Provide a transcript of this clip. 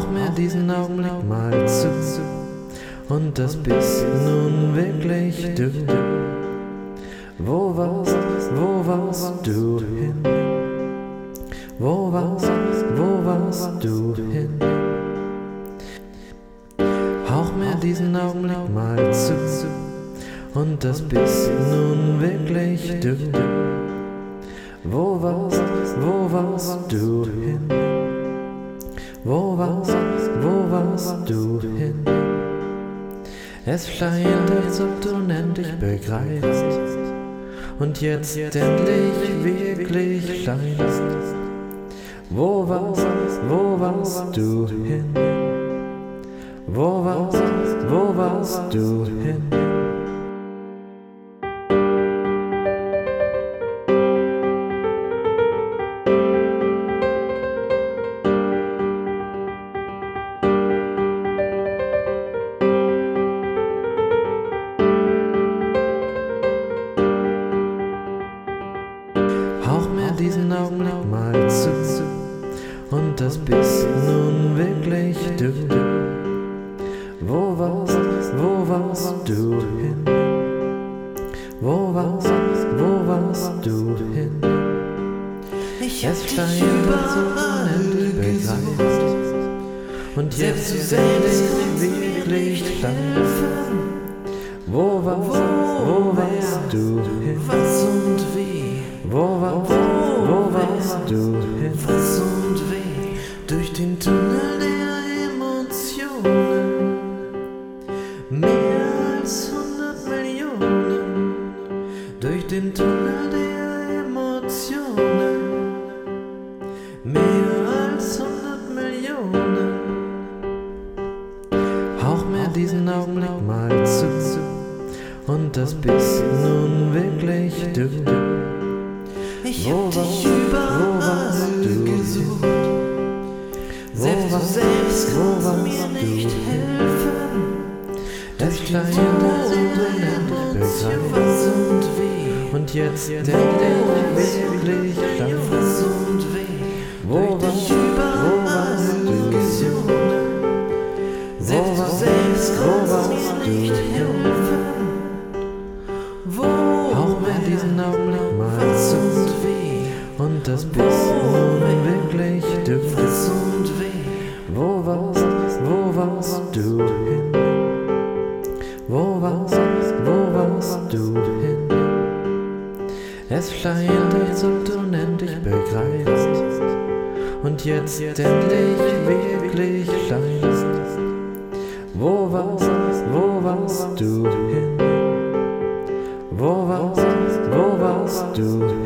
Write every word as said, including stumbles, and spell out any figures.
mir diesen Augenblick mal zu, und das bist nun wirklich du. Wo warst, wo warst du hin? Wo warst, wo warst du hin? Hauch mir diesen Augenblick mal zu, und das bist nun wirklich du. Wo warst, wo warst du hin? Wo warst, wo warst du hin? Es scheint, als ob du endlich begreifst und jetzt endlich wirklich scheinst. Wo warst, wo warst du hin? Wo warst, wo warst du hin? Hauch mir diesen Augenblick mal zu, und das bist nun wirklich du. Wo warst, wo warst du hin? Wo warst, wo warst du hin? Es scheint, als ob du endlich begreifst und jetzt endlich wirklich scheinst. Wo warst, wo warst du hin? Was und wie? Wo warst, wo warst du hin? Was und wie? Durch den Tunnel der Emotionen. Mehr als hundert Millionen. Durch den Tunnel der Emotionen. Mehr als hundert Millionen. Hauch mir diesen Augenblick mal zu, und das bist nun wirklich du. Ich Wo hab warst, dich wo warst überall du gesucht. Wo Selbst du warst, selbst wo kannst warst mir du nicht hin? helfen. Es scheint, als ob du endlich begreifst Was und wie? und jetzt endlich wirklich scheinst. Was und wie? Wo Durch warst, dich wo warst überall du gesucht. Selbst du warst, selbst wo kannst warst mir du nicht hin? helfen. Wo, Hauch mir diesen Augenblick mal was zu, und wie? und das bist nun wirklich du. Was und wie? Wo warst, wo warst du hin? Wo warst, wo warst du hin? Es scheint, als ob du endlich begreifst und jetzt endlich wirklich scheinst. Wo warst, wo warst du hin? Wo warst, wo warst du hin?